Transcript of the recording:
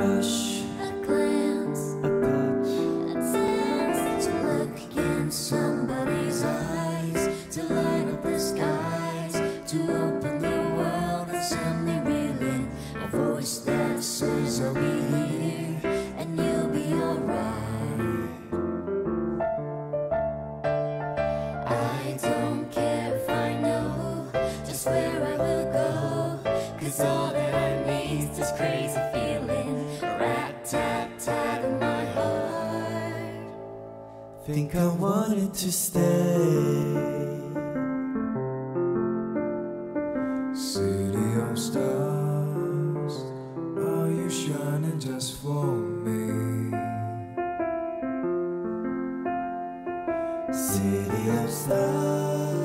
rush, a glance, a touch, a dance, to look in somebody's eyes, to light up the skies, to open the world and send me reeling. A voice that says I'll be here and you'll be alright. I don't care if I know just where I will go, 'cause all that I need is this crazy feeling, rat-tat-tat in my heart. think I wanted to stay. City of stars, are you shining just for me? City of stars.